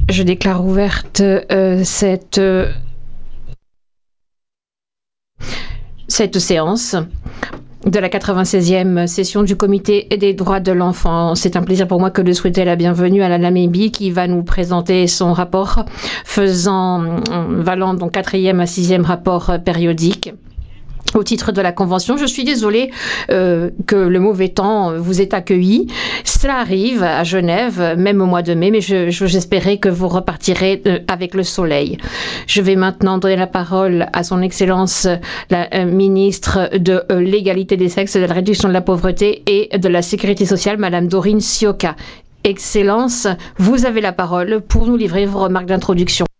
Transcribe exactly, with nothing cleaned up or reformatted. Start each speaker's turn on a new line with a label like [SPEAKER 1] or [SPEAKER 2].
[SPEAKER 1] Je déclare ouverte euh, cette, euh, cette séance de la quatre-vingt-seizième session du Comité des droits de l'enfant. C'est un plaisir pour moi que de souhaiter la bienvenue à la Namibie qui va nous présenter son rapport faisant valant donc quatrième à sixième rapport périodique. Au titre de la Convention, je suis désolée euh, que le mauvais temps vous ait accueilli. Cela arrive à Genève, même au mois de mai, mais je, je, j'espérais que vous repartirez euh, avec le soleil. Je vais maintenant donner la parole à son Excellence, la euh, ministre de euh, l'égalité des sexes, de la réduction de la pauvreté et de la sécurité sociale, Madame Dorine Sioka. Excellence, vous avez la parole pour nous livrer vos remarques d'introduction.